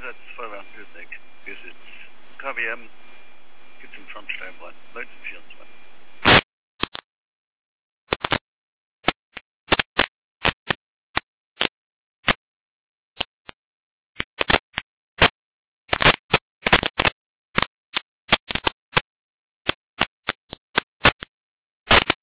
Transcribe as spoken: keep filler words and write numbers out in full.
Einsatz Feuerwehr Hüttneck. Wir sind K W M, gibt es im Schornsteinbrand neunzehnhundertvierundzwanzig.